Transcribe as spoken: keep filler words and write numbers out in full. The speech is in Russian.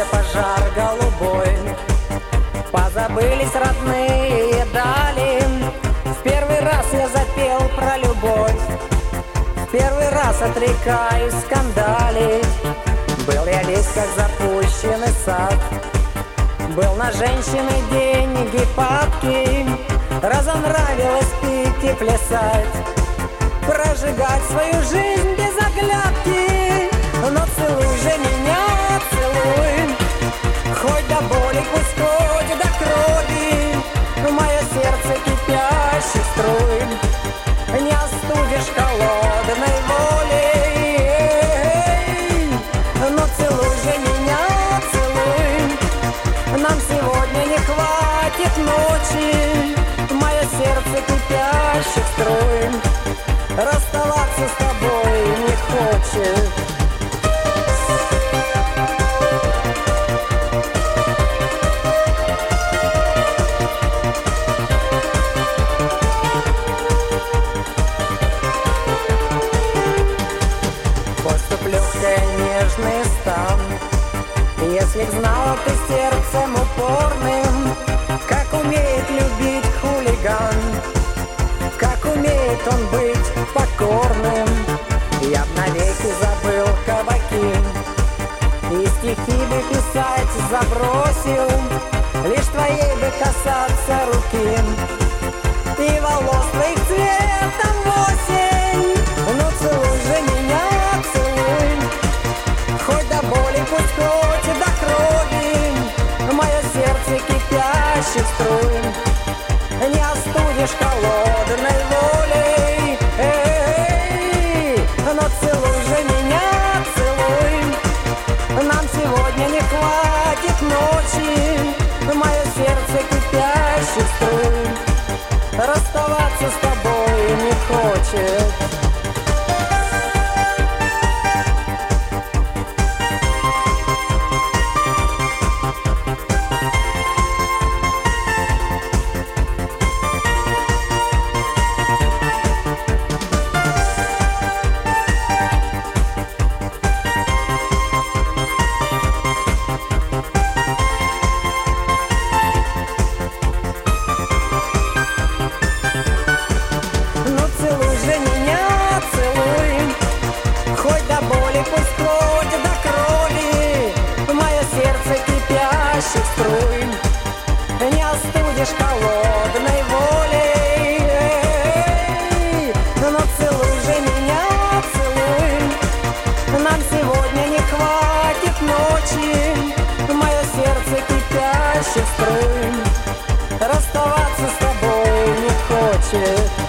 разгорелся пожар голубой. Позабылись родные дали. В первый раз я запел про любовь. В первый раз отрекаюсь скандалить. Был я весь как запущенный сад. Был на женщины деньги падки. Разонравилось пить и плясать, прожигать свою жизнь без оглядки. Но целуй же меня, целуй, хоть до боли, пусть хоть до крови. Мое сердце кипящих струй не остудишь холодной волей. Но целуй же меня, целуй, нам сегодня не хватит ночи. Мое сердце кипящих струй расставаться с тобой не хочет. Поступлю в нежный стан, если б знала ты сердцем упорным, как умеет любить хулиган, как умеет он быть покорным. Я б навеки забыл кабаки и стихи бы писать забросил, лишь твоей бы касаться руки и волос твоих цветом в осень. Ну целуй же меня, целуй, хоть до боли, пусть хоть до крови. Мое сердце кипящих струй не остудишь холодной волей. Эй, но целуй же меня, целуй, нам сегодня не хватит ночи. Мое сердце кипящих струй расставаться с тобой не хочет. Струй не остудишь холодной волей. Эй, но целуй же меня, целуй, нам сегодня не хватит ночи. Мое сердце кипящих струй расставаться с тобой не хочет.